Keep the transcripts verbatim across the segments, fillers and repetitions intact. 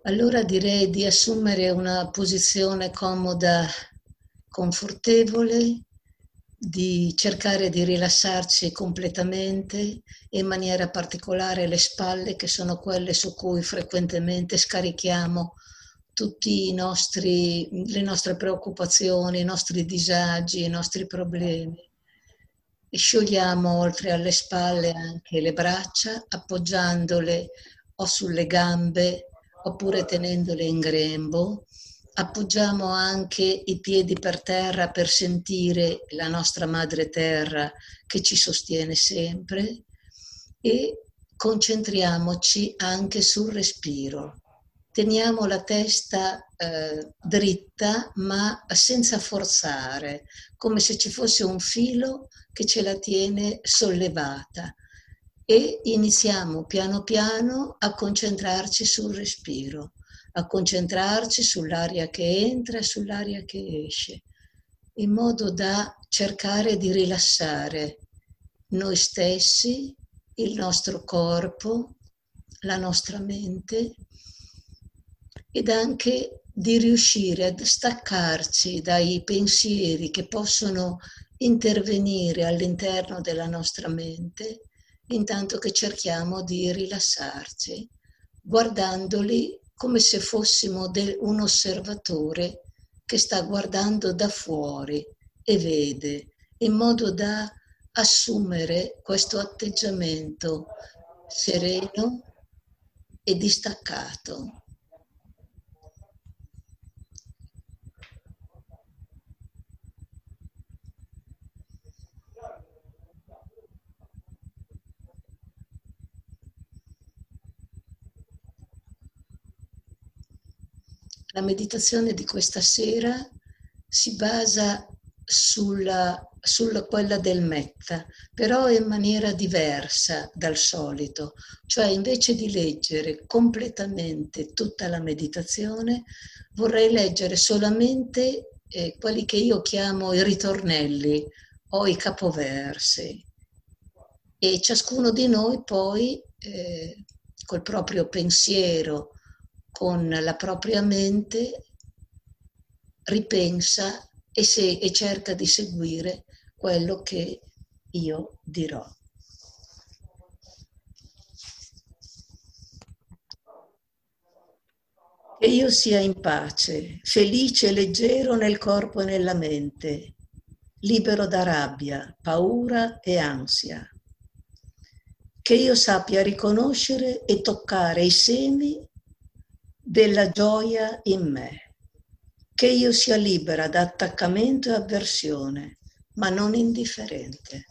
Allora direi di assumere una posizione comoda, confortevole, di cercare di rilassarci completamente e in maniera particolare le spalle, che sono quelle su cui frequentemente scarichiamo tutti i nostri, le nostre preoccupazioni, i nostri disagi, i nostri problemi. E sciogliamo oltre alle spalle anche le braccia, appoggiandole o sulle gambe oppure tenendole in grembo. Appoggiamo anche i piedi per terra per sentire la nostra madre terra che ci sostiene sempre e concentriamoci anche sul respiro. Teniamo la testa eh, dritta ma senza forzare, come se ci fosse un filo che ce la tiene sollevata e iniziamo piano piano a concentrarci sul respiro, a concentrarci sull'aria che entra e sull'aria che esce, in modo da cercare di rilassare noi stessi, il nostro corpo, la nostra mente ed anche di riuscire a staccarci dai pensieri che possono intervenire all'interno della nostra mente, intanto che cerchiamo di rilassarci, guardandoli come se fossimo de- un osservatore che sta guardando da fuori e vede, in modo da assumere questo atteggiamento sereno e distaccato. La meditazione di questa sera si basa sulla, sulla quella del metta, però in maniera diversa dal solito, cioè invece di leggere completamente tutta la meditazione, vorrei leggere solamente eh, quelli che io chiamo i ritornelli o i capoversi e ciascuno di noi poi eh, col proprio pensiero, con la propria mente, ripensa e, se, e cerca di seguire quello che io dirò. Che io sia in pace, felice e leggero nel corpo e nella mente, libero da rabbia, paura e ansia. Che io sappia riconoscere e toccare i semi della gioia in me. Che io sia libera da attaccamento e avversione, ma non indifferente.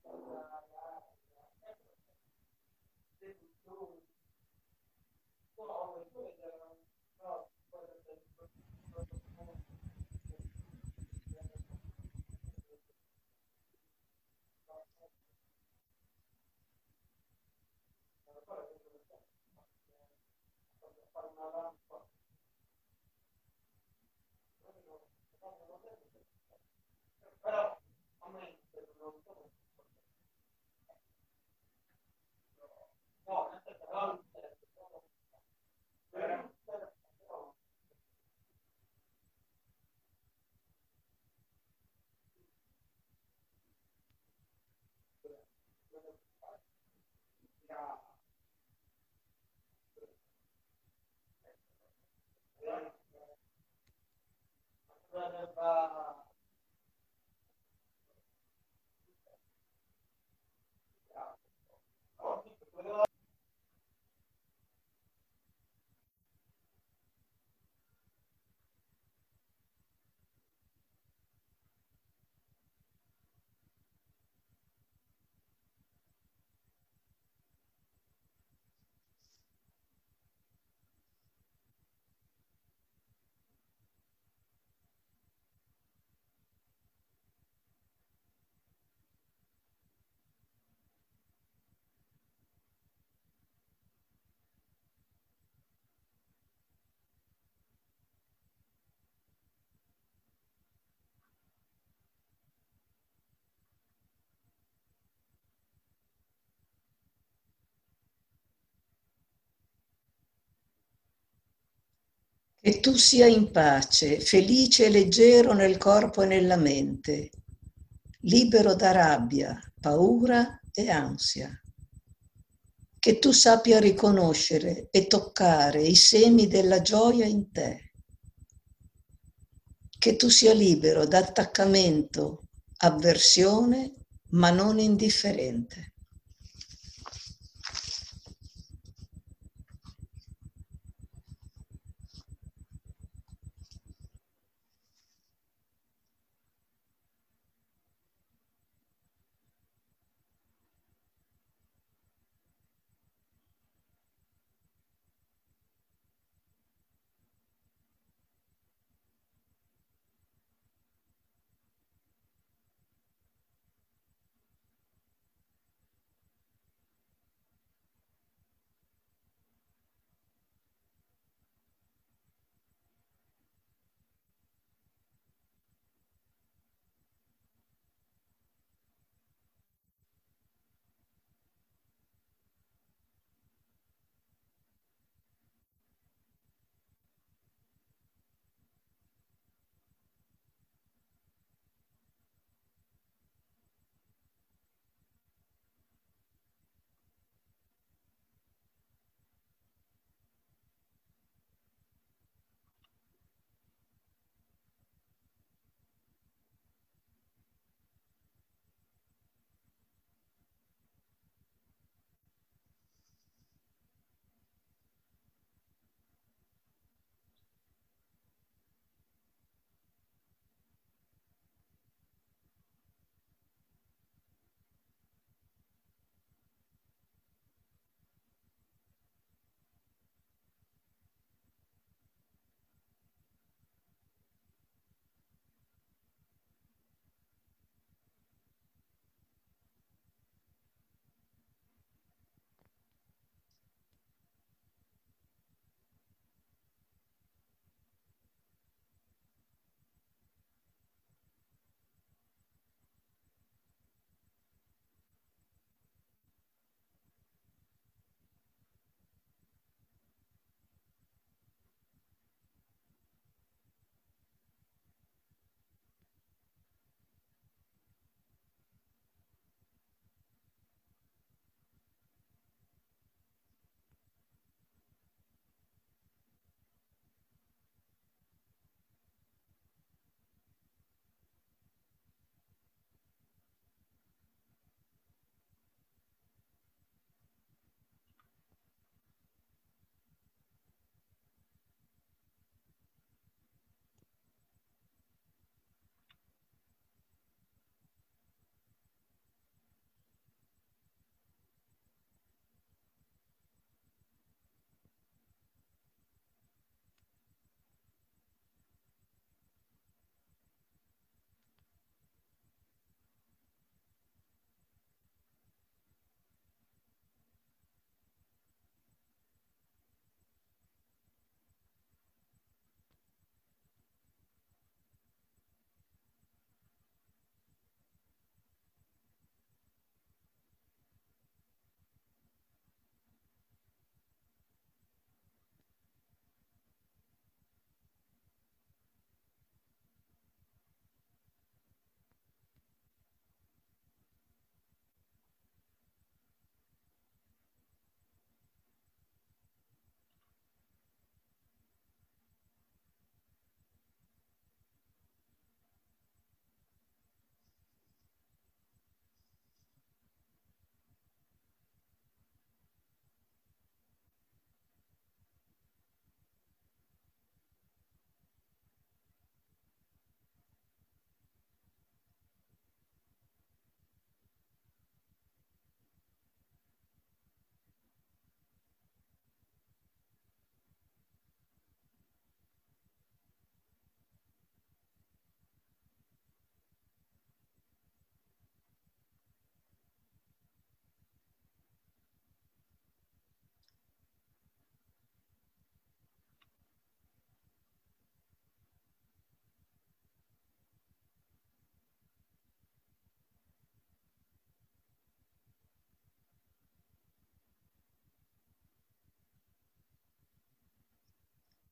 Che tu sia in pace, felice e leggero nel corpo e nella mente, libero da rabbia, paura e ansia. Che tu sappia riconoscere e toccare i semi della gioia in te. Che tu sia libero da attaccamento, avversione, ma non indifferente.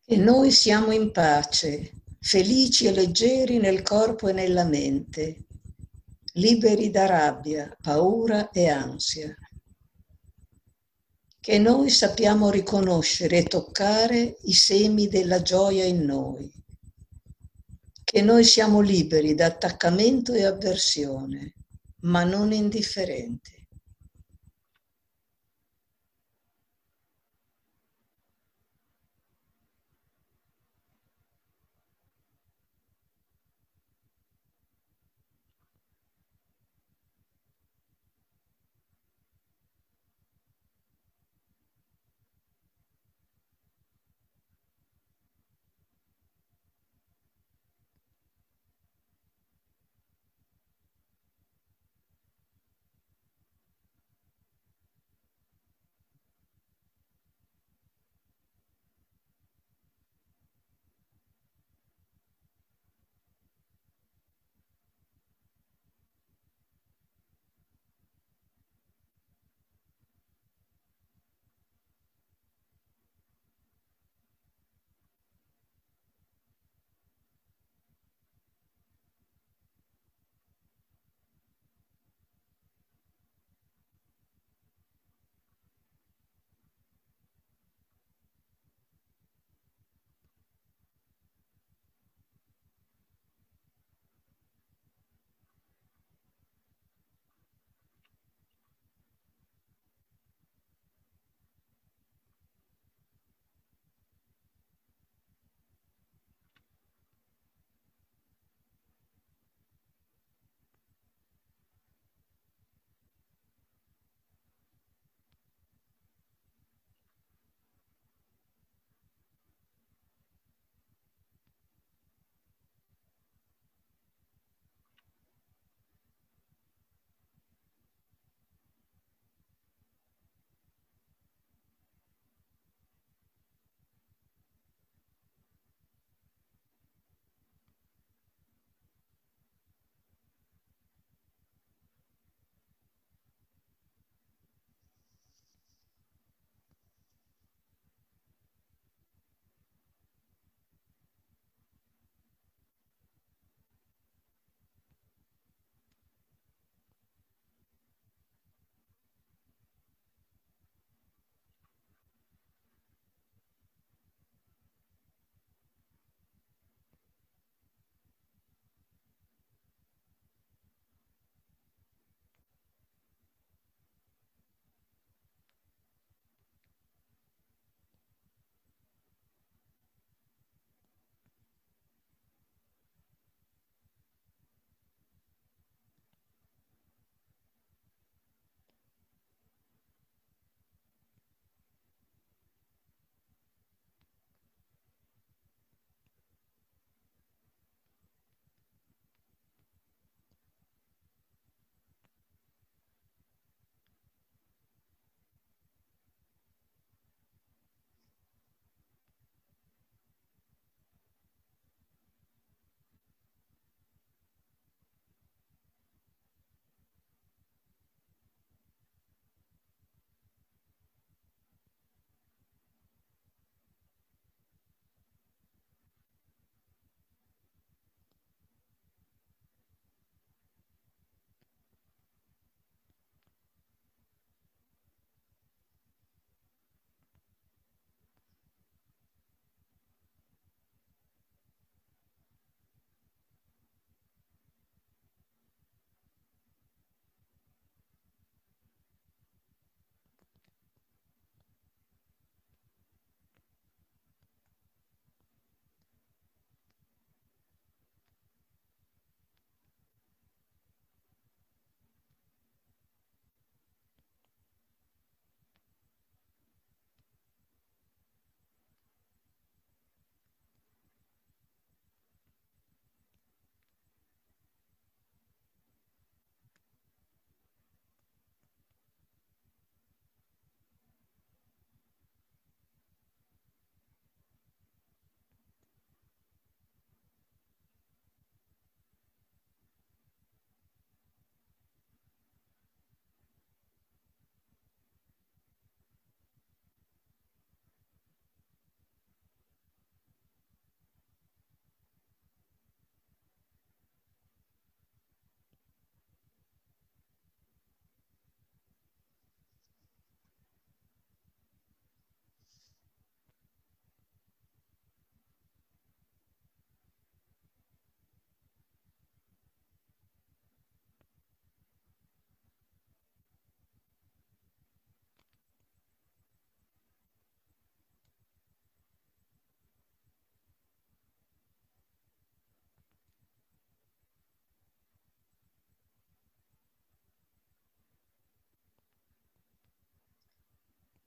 che noi siamo in pace, felici e leggeri nel corpo e nella mente, liberi da rabbia, paura e ansia, che noi sappiamo riconoscere e toccare i semi della gioia in noi, che noi siamo liberi da attaccamento e avversione, ma non indifferenti.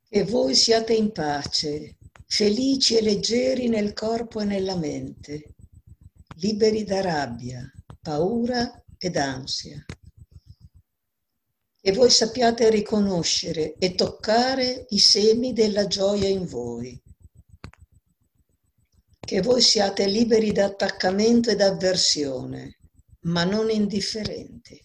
Che voi siate in pace, felici e leggeri nel corpo e nella mente, liberi da rabbia, paura ed ansia. Che voi sappiate riconoscere e toccare i semi della gioia in voi. Che voi siate liberi da attaccamento ed avversione, ma non indifferenti.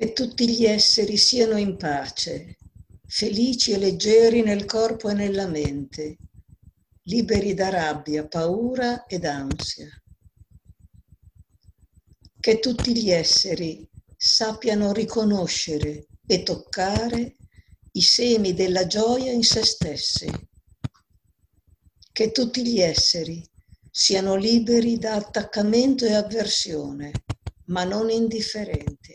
che tutti gli esseri siano in pace, felici e leggeri nel corpo e nella mente, liberi da rabbia, paura ed ansia. Che tutti gli esseri sappiano riconoscere e toccare i semi della gioia in se stessi. Che tutti gli esseri siano liberi da attaccamento e avversione, ma non indifferenti.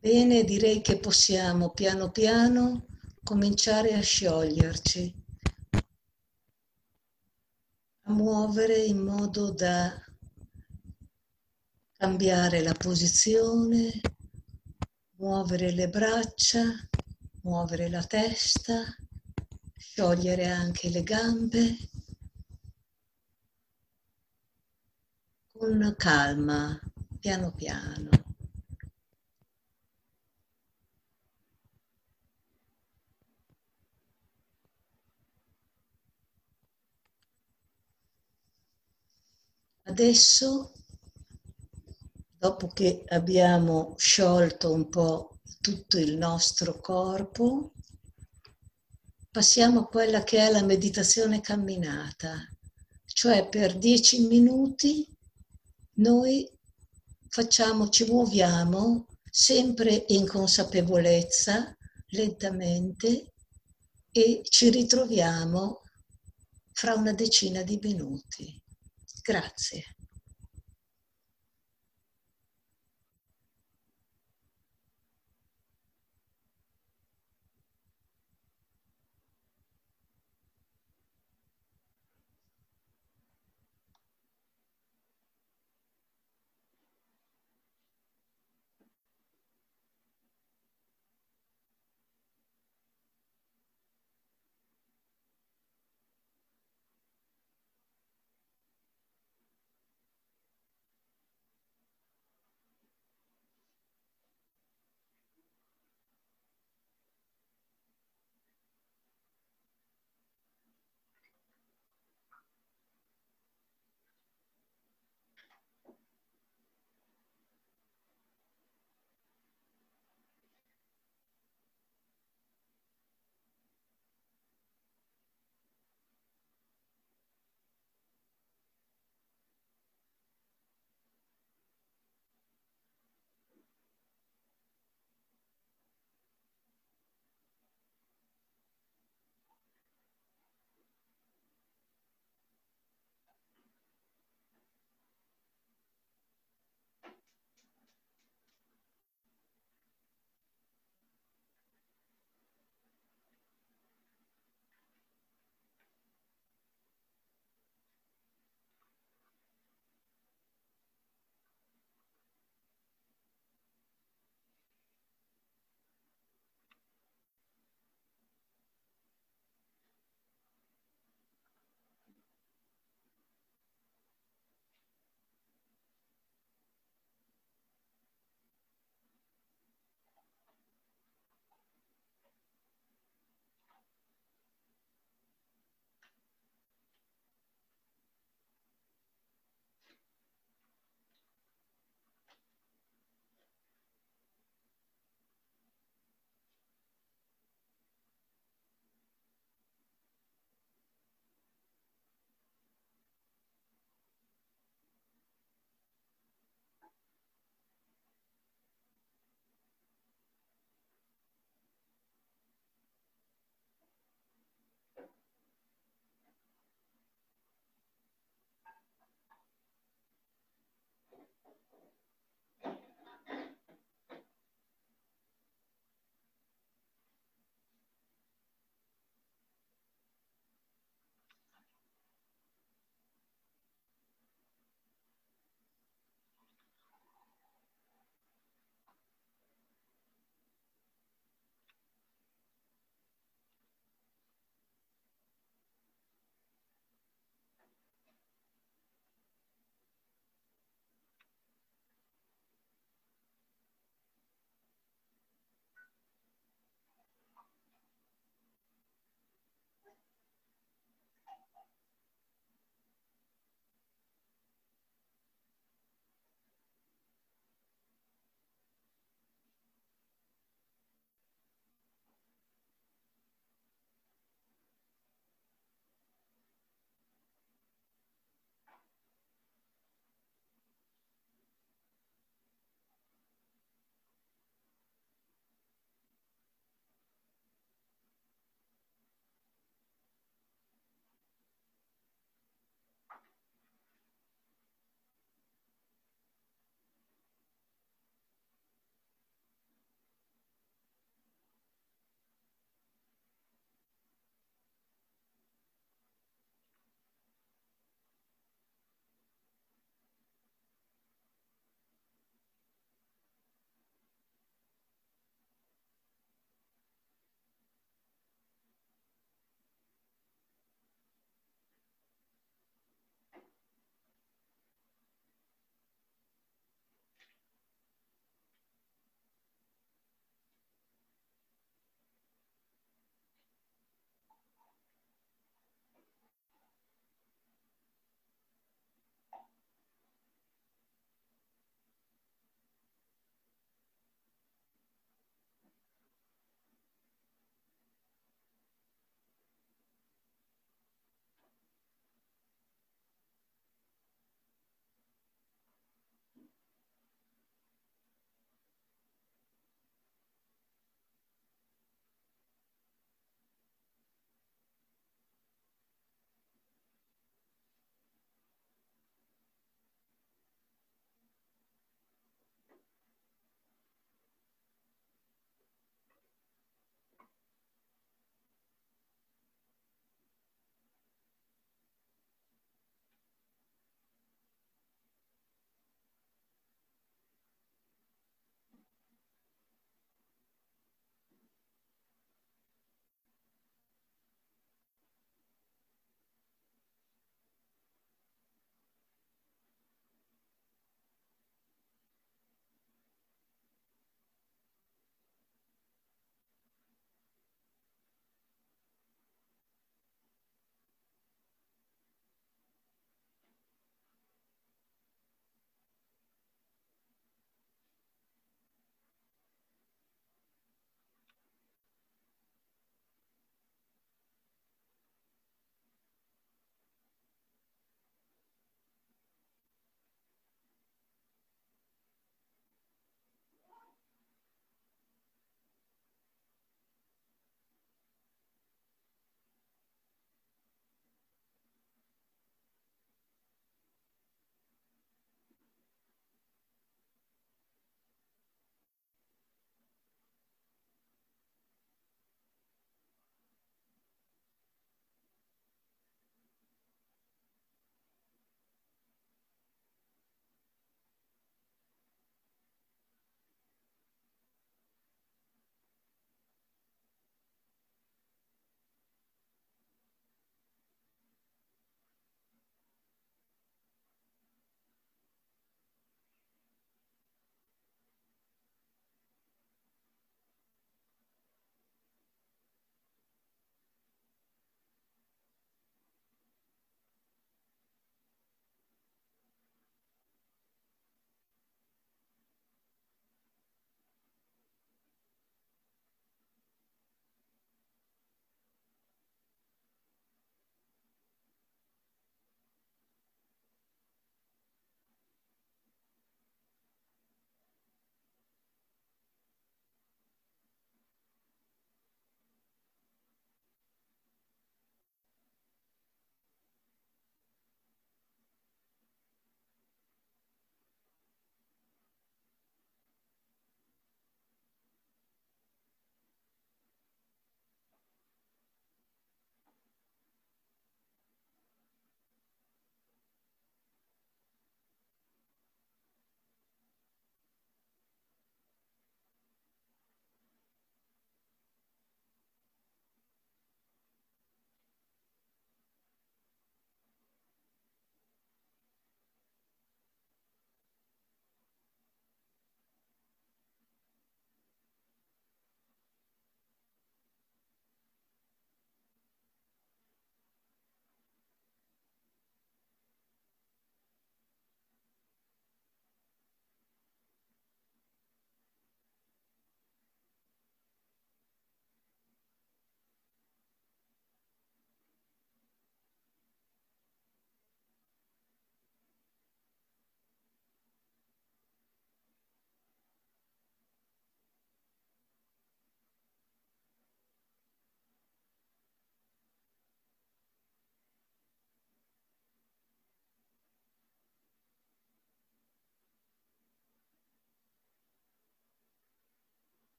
Bene, direi che possiamo piano piano cominciare a scioglierci, a muovere in modo da cambiare la posizione, muovere le braccia, muovere la testa, sciogliere anche le gambe con calma, piano piano. Adesso, dopo che abbiamo sciolto un po' tutto il nostro corpo, passiamo a quella che è la meditazione camminata, cioè per dieci minuti noi facciamo, ci muoviamo sempre in consapevolezza, lentamente, e ci ritroviamo fra una decina di minuti. Grazie.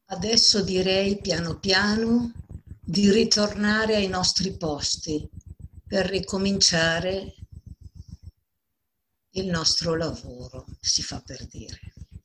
Adesso direi piano piano di ritornare ai nostri posti per ricominciare il nostro lavoro, si fa per dire.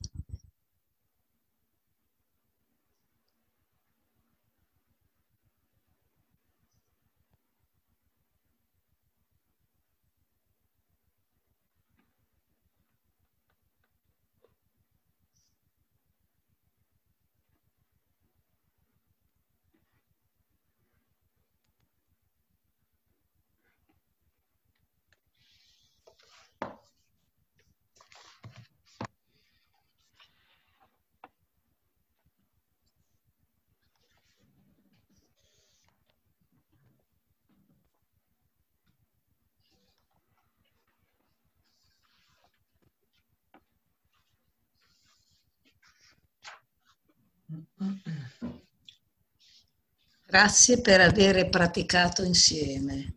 Grazie per aver praticato insieme.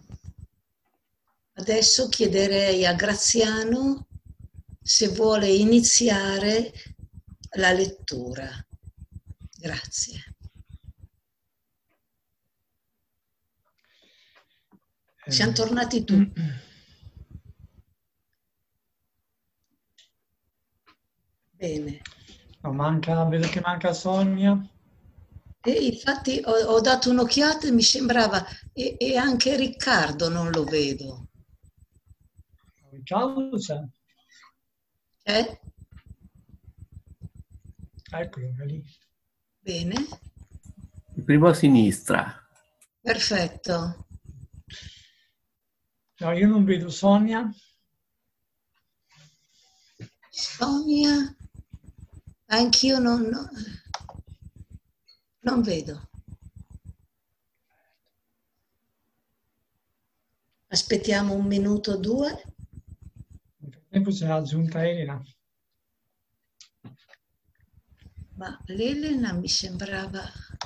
Adesso chiederei a Graziano se vuole iniziare la lettura. Grazie. Siamo tornati tutti. Bene. No, manca, vedo che manca Sonia. E infatti ho, ho dato un'occhiata e mi sembrava, e, e anche Riccardo non lo vedo. Riccardo c'è. Eh? Eccolo lì. Bene. Il primo a sinistra. Perfetto. No, io non vedo Sonia. Sonia, anch'io non, non vedo. Aspettiamo un minuto o due. Nel frattempo c'è aggiunta Elena. Ma l'Elena mi sembrava...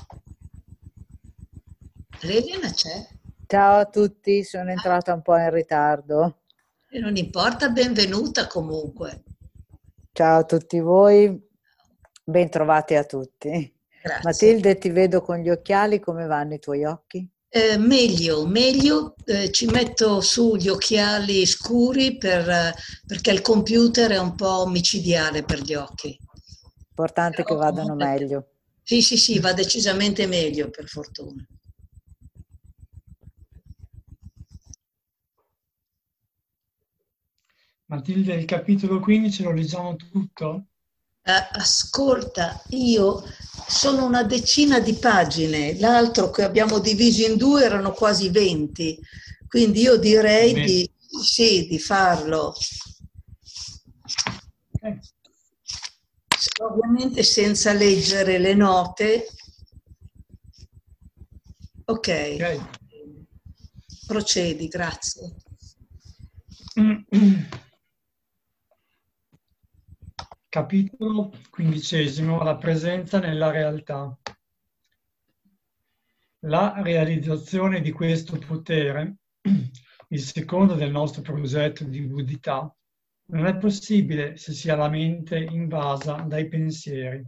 L'Elena c'è? Ciao a tutti, sono entrata un po' in ritardo. E non importa, benvenuta comunque. Ciao a tutti voi, ben trovati a tutti. Grazie. Matilde, ti vedo con gli occhiali, come vanno i tuoi occhi? Eh, meglio, meglio, eh, ci metto su gli occhiali scuri per, eh, perché il computer è un po' micidiale per gli occhi. Importante Però che vadano comunque- meglio. Sì, sì, sì, va decisamente meglio, per fortuna. Matilde, il capitolo quindici lo leggiamo tutto? Eh, ascolta, io sono una decina di pagine, l'altro che abbiamo diviso in due erano quasi venti, quindi io direi Bene. di, sì, di farlo. Okay. Ovviamente senza leggere le note. Ok, Ok. procedi, grazie. Capitolo quindicesimo, la presenza nella realtà. La realizzazione di questo potere, il secondo del nostro progetto di buddhità, non è possibile se si ha la mente invasa dai pensieri.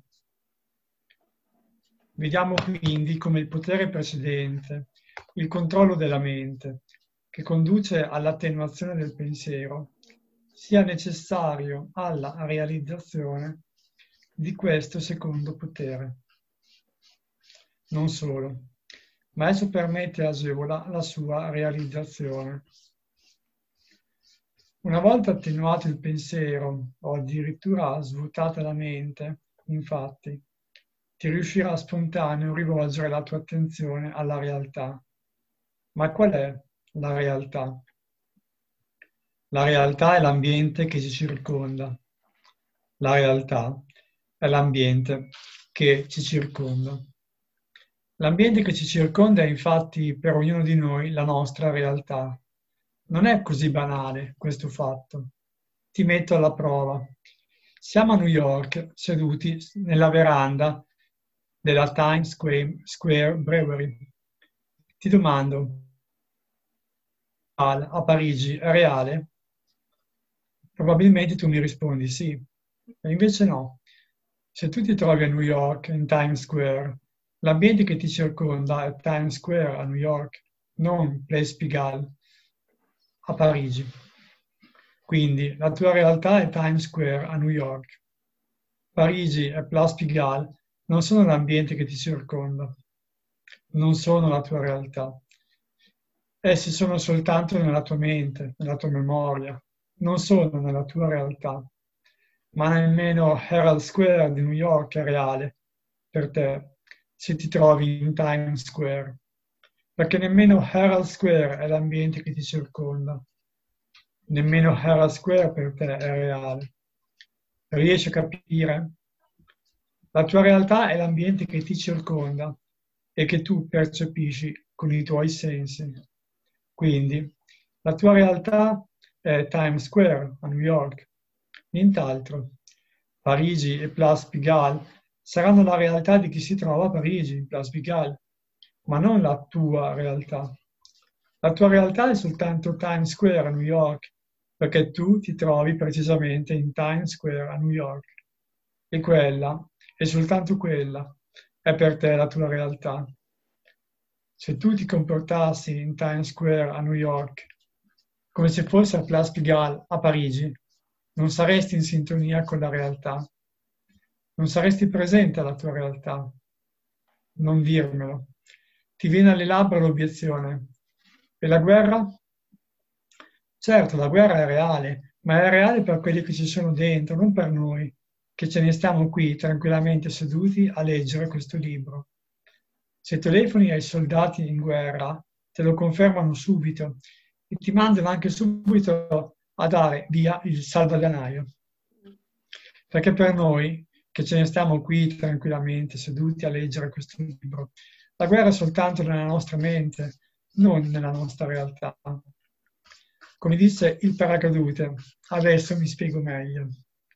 Vediamo quindi come il potere precedente, il controllo della mente, che conduce all'attenuazione del pensiero, sia necessario alla realizzazione di questo secondo potere. Non solo, ma esso permette e agevola la sua realizzazione. Una volta attenuato il pensiero o addirittura svuotata la mente, infatti, ti riuscirà spontaneo rivolgere la tua attenzione alla realtà. Ma qual è la realtà? La realtà è l'ambiente che ci circonda. La realtà è l'ambiente che ci circonda. L'ambiente che ci circonda è infatti per ognuno di noi la nostra realtà. Non è così banale questo fatto. Ti metto alla prova. Siamo a New York, seduti nella veranda della Times Square, Square Brewery. Ti domando, a Parigi è reale? Probabilmente tu mi rispondi sì, e invece no. Se tu ti trovi a New York, in Times Square, l'ambiente che ti circonda è Times Square a New York, non Place Pigalle a Parigi. Quindi la tua realtà è Times Square a New York. Parigi e Place Pigalle non sono l'ambiente che ti circonda, non sono la tua realtà. Essi sono soltanto nella tua mente, nella tua memoria, non sono nella tua realtà. Ma nemmeno Herald Square di New York è reale per te se ti trovi in Times Square, perché nemmeno Herald Square è l'ambiente che ti circonda. Nemmeno Herald Square per te è reale. Riesci a capire? La tua realtà è l'ambiente che ti circonda e che tu percepisci con i tuoi sensi. Quindi, la tua realtà è Times Square a New York, nient'altro. Parigi e Place Pigalle saranno la realtà di chi si trova a Parigi, Place Pigalle, ma non la tua realtà. La tua realtà è soltanto Times Square a New York, perché tu ti trovi precisamente in Times Square a New York. E quella, e soltanto quella, è per te la tua realtà. Se tu ti comportassi in Times Square a New York come se fosse a Place Pigalle a Parigi, non saresti in sintonia con la realtà. Non saresti presente alla tua realtà. Non dirmelo. Ti viene alle labbra l'obiezione. E la guerra? Certo, la guerra è reale, ma è reale per quelli che ci sono dentro, non per noi, che ce ne stiamo qui tranquillamente seduti a leggere questo libro. Se telefoni ai soldati in guerra, te lo confermano subito e ti mandano anche subito a dare via il salvadanaio. Perché per noi, che ce ne stiamo qui tranquillamente seduti a leggere questo libro, la guerra è soltanto nella nostra mente, non nella nostra realtà. Come disse il paracadute, adesso mi spiego meglio.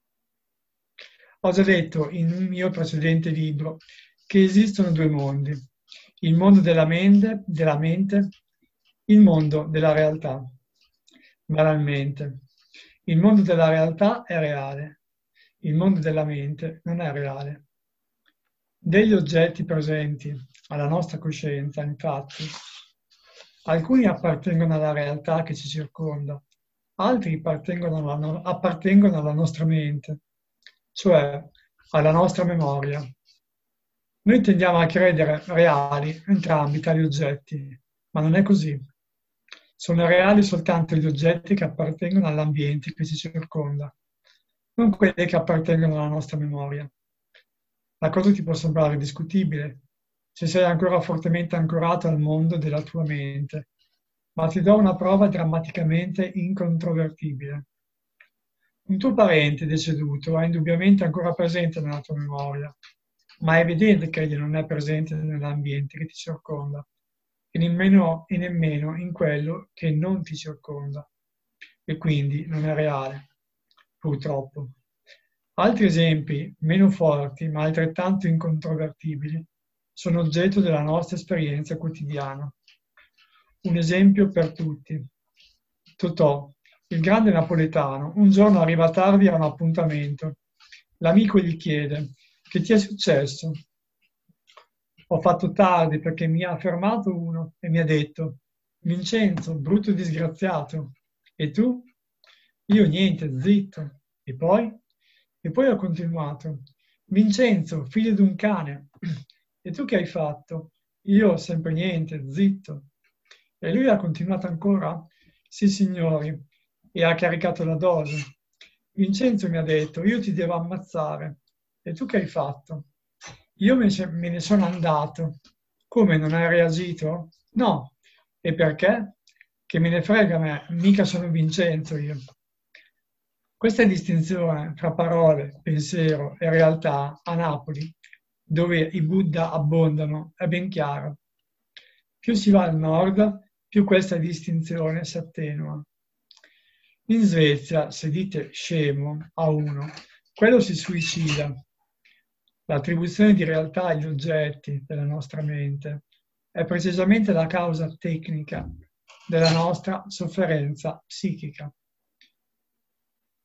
Ho già detto in un mio precedente libro che esistono due mondi, il mondo della mente, della mente, il mondo della realtà. Banalmente, il mondo della realtà è reale, il mondo della mente non è reale. Degli oggetti presenti alla nostra coscienza, infatti, alcuni appartengono alla realtà che ci circonda, altri appartengono alla, appartengono alla nostra mente, cioè alla nostra memoria. Noi tendiamo a credere reali entrambi tali oggetti, ma non è così. Sono reali soltanto gli oggetti che appartengono all'ambiente che ci circonda, non quelli che appartengono alla nostra memoria. La cosa ti può sembrare discutibile se sei ancora fortemente ancorato al mondo della tua mente, ma ti do una prova drammaticamente incontrovertibile. Un tuo parente deceduto è indubbiamente ancora presente nella tua memoria, ma è evidente che egli non è presente nell'ambiente che ti circonda e nemmeno, e nemmeno in quello che non ti circonda, e quindi non è reale, purtroppo. Altri esempi, meno forti ma altrettanto incontrovertibili, sono oggetto della nostra esperienza quotidiana. Un esempio per tutti. Totò, il grande napoletano, un giorno arriva tardi a un appuntamento. L'amico gli chiede: che ti è successo? Ho fatto tardi perché mi ha fermato uno e mi ha detto: Vincenzo, brutto disgraziato. E tu? Io niente, zitto. E poi? E poi ho continuato: Vincenzo, figlio di un cane. E tu che hai fatto? Io sempre niente, zitto. E lui ha continuato ancora: sì signori, e ha caricato la dose. Vincenzo mi ha detto: io ti devo ammazzare. E tu che hai fatto? Io me ne sono andato. Come, non hai reagito? No. E perché? Che me ne frega a me, mica sono Vincenzo io. Questa distinzione tra parole, pensiero e realtà a Napoli, dove i Buddha abbondano, è ben chiara. Più si va al nord, più questa distinzione si attenua. In Svezia, se dite scemo a uno, quello si suicida. L'attribuzione di realtà agli oggetti della nostra mente è precisamente la causa tecnica della nostra sofferenza psichica.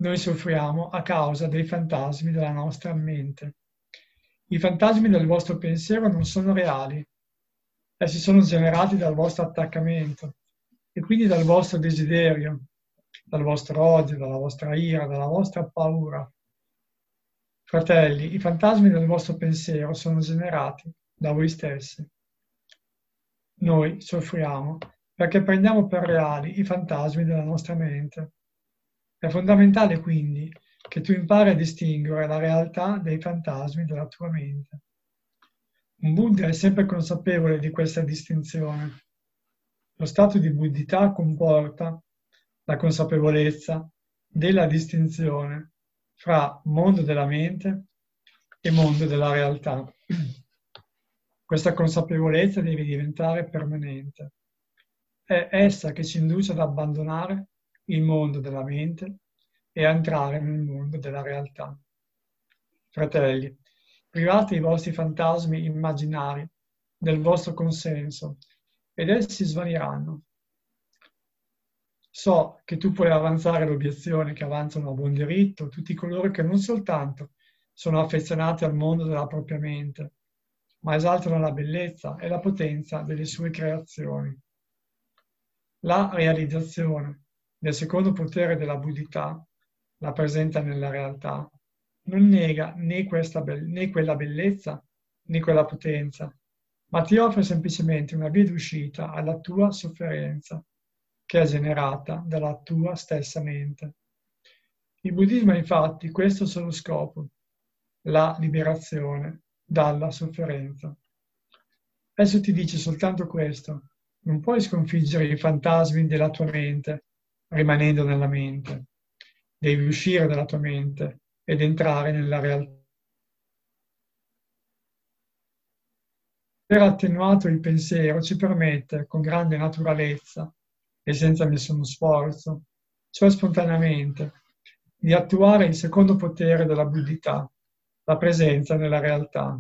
Noi soffriamo a causa dei fantasmi della nostra mente. I fantasmi del vostro pensiero non sono reali. Essi sono generati dal vostro attaccamento e quindi dal vostro desiderio, dal vostro odio, dalla vostra ira, dalla vostra paura. Fratelli, i fantasmi del vostro pensiero sono generati da voi stessi. Noi soffriamo perché prendiamo per reali i fantasmi della nostra mente. È fondamentale quindi che tu impari a distinguere la realtà dei fantasmi della tua mente. Un Buddha è sempre consapevole di questa distinzione. Lo stato di buddhità comporta la consapevolezza della distinzione fra mondo della mente e mondo della realtà. Questa consapevolezza deve diventare permanente. È essa che ci induce ad abbandonare il mondo della mente e a entrare nel mondo della realtà. Fratelli, private i vostri fantasmi immaginari del vostro consenso ed essi svaniranno. So che tu puoi avanzare l'obiezione che avanzano a buon diritto tutti coloro che non soltanto sono affezionati al mondo della propria mente, ma esaltano la bellezza e la potenza delle sue creazioni. La realizzazione del secondo potere della buddhità, la presenza nella realtà, non nega né, questa be- né quella bellezza né quella potenza, ma ti offre semplicemente una via d'uscita alla tua sofferenza, che è generata dalla tua stessa mente. Il buddismo ha infatti questo solo scopo, la liberazione dalla sofferenza. Esso ti dice soltanto questo: non puoi sconfiggere i fantasmi della tua mente rimanendo nella mente. Devi uscire dalla tua mente ed entrare nella realtà. Aver attenuato il pensiero ci permette, con grande naturalezza e senza nessuno sforzo, cioè spontaneamente, di attuare il secondo potere della buddhità, la presenza nella realtà.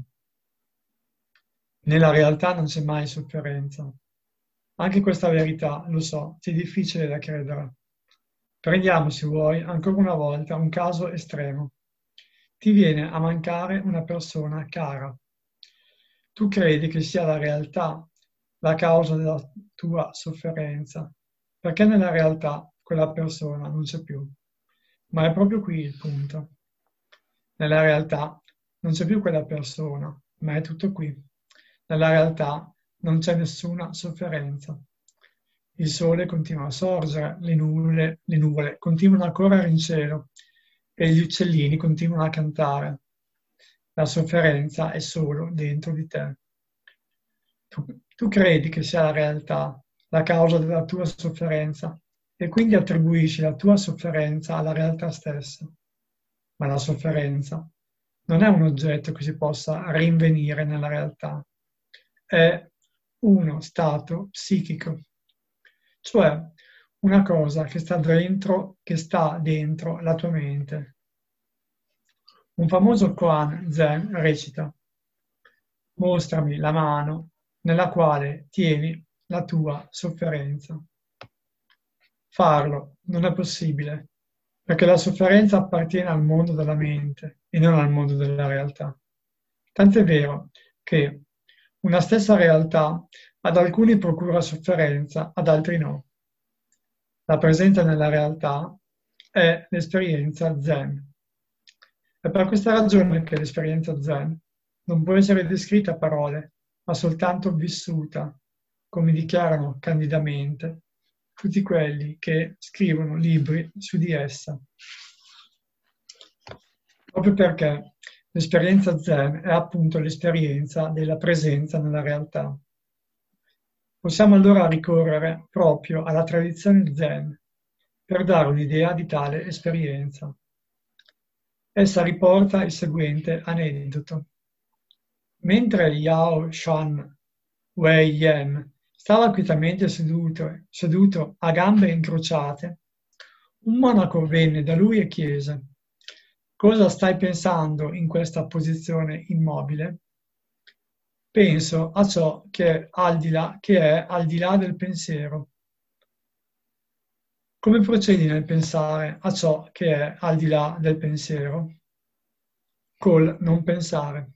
Nella realtà non c'è mai sofferenza. Anche questa verità, lo so, è difficile da credere. Prendiamo, se vuoi, ancora una volta un caso estremo. Ti viene a mancare una persona cara. Tu credi che sia la realtà la causa della tua sofferenza, perché nella realtà quella persona non c'è più. Ma è proprio qui il punto. Nella realtà non c'è più quella persona, ma è tutto qui. Nella realtà non c'è nessuna sofferenza. Il sole continua a sorgere, le nuvole, le nuvole continuano a correre in cielo e gli uccellini continuano a cantare. La sofferenza è solo dentro di te. Tu, tu credi che sia la realtà la causa della tua sofferenza e quindi attribuisci la tua sofferenza alla realtà stessa. Ma la sofferenza non è un oggetto che si possa rinvenire nella realtà. È uno stato psichico, cioè una cosa che sta dentro, che sta dentro la tua mente. Un famoso koan zen recita: mostrami la mano nella quale tieni la tua sofferenza. Farlo non è possibile, perché la sofferenza appartiene al mondo della mente e non al mondo della realtà. Tant'è vero che una stessa realtà ad alcuni procura sofferenza, ad altri no. La presenza nella realtà è l'esperienza zen. È per questa ragione che l'esperienza zen non può essere descritta a parole, ma soltanto vissuta, come dichiarano candidamente tutti quelli che scrivono libri su di essa. Proprio perché l'esperienza zen è appunto l'esperienza della presenza nella realtà. Possiamo allora ricorrere proprio alla tradizione zen per dare un'idea di tale esperienza. Essa riporta il seguente aneddoto. Mentre Yao Shan Wei Yen stava quietamente seduto, seduto a gambe incrociate, un monaco venne da lui e chiese: «Cosa stai pensando in questa posizione immobile?» «Penso a ciò che è al di là, che è al di là del pensiero». Come procedi nel pensare a ciò che è al di là del pensiero? Col non pensare.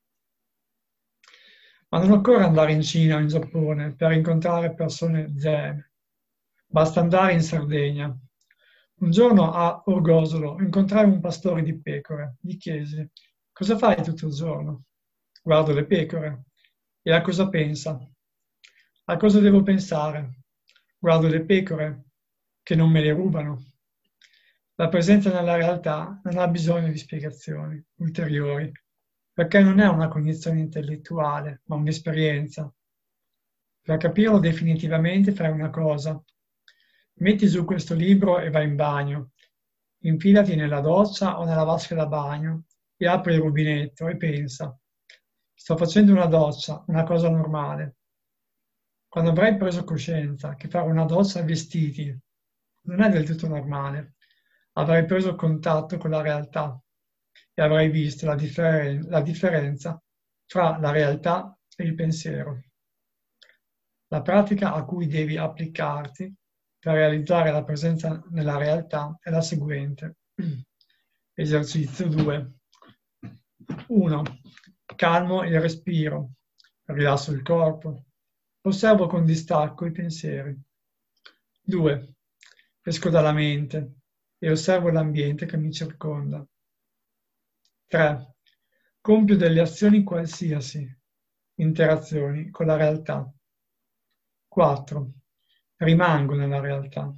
Ma non occorre andare in Cina o in Giappone per incontrare persone zen. Basta andare in Sardegna. Un giorno a Orgosolo incontrai un pastore di pecore. Gli chiesi: cosa fai tutto il giorno? Guardo le pecore. E a cosa pensa? A cosa devo pensare? Guardo le pecore, che non me le rubano. La presenza nella realtà non ha bisogno di spiegazioni ulteriori, perché non è una cognizione intellettuale, ma un'esperienza. Per capirlo definitivamente fai una cosa. Metti giù questo libro e vai in bagno. Infilati nella doccia o nella vasca da bagno e apri il rubinetto e pensa: sto facendo una doccia, una cosa normale. Quando avrai preso coscienza che fare una doccia a vestiti non è del tutto normale, avrai preso contatto con la realtà e avrai visto la, differen- la differenza tra la realtà e il pensiero. La pratica a cui devi applicarti per realizzare la presenza nella realtà è la seguente. Esercizio due. uno. Calmo il respiro, rilasso il corpo, osservo con distacco i pensieri. due. Esco dalla mente e osservo l'ambiente che mi circonda. tre. Compio delle azioni qualsiasi, interazioni con la realtà. quattro. Rimango nella realtà.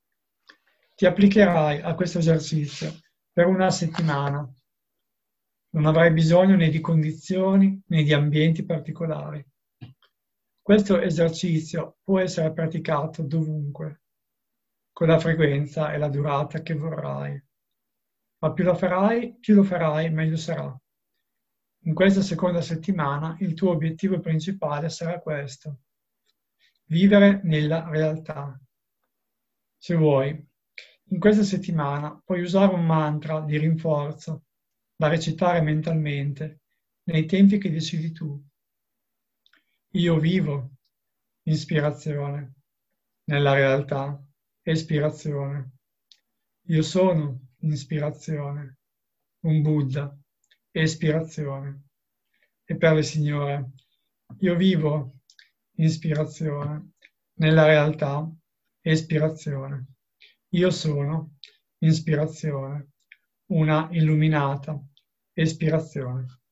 Ti applicherai a questo esercizio per una settimana. Non avrai bisogno né di condizioni né di ambienti particolari. Questo esercizio può essere praticato dovunque, con la frequenza e la durata che vorrai. Ma più lo farai, più lo farai, meglio sarà. In questa seconda settimana il tuo obiettivo principale sarà questo: vivere nella realtà. Se vuoi, in questa settimana puoi usare un mantra di rinforzo da recitare mentalmente nei tempi che decidi tu. Io vivo, ispirazione, nella realtà, espirazione. Io sono, ispirazione, un Buddha, espirazione. E per le signore, io vivo, ispirazione, nella realtà, espirazione. Io sono, ispirazione, una illuminata, espirazione.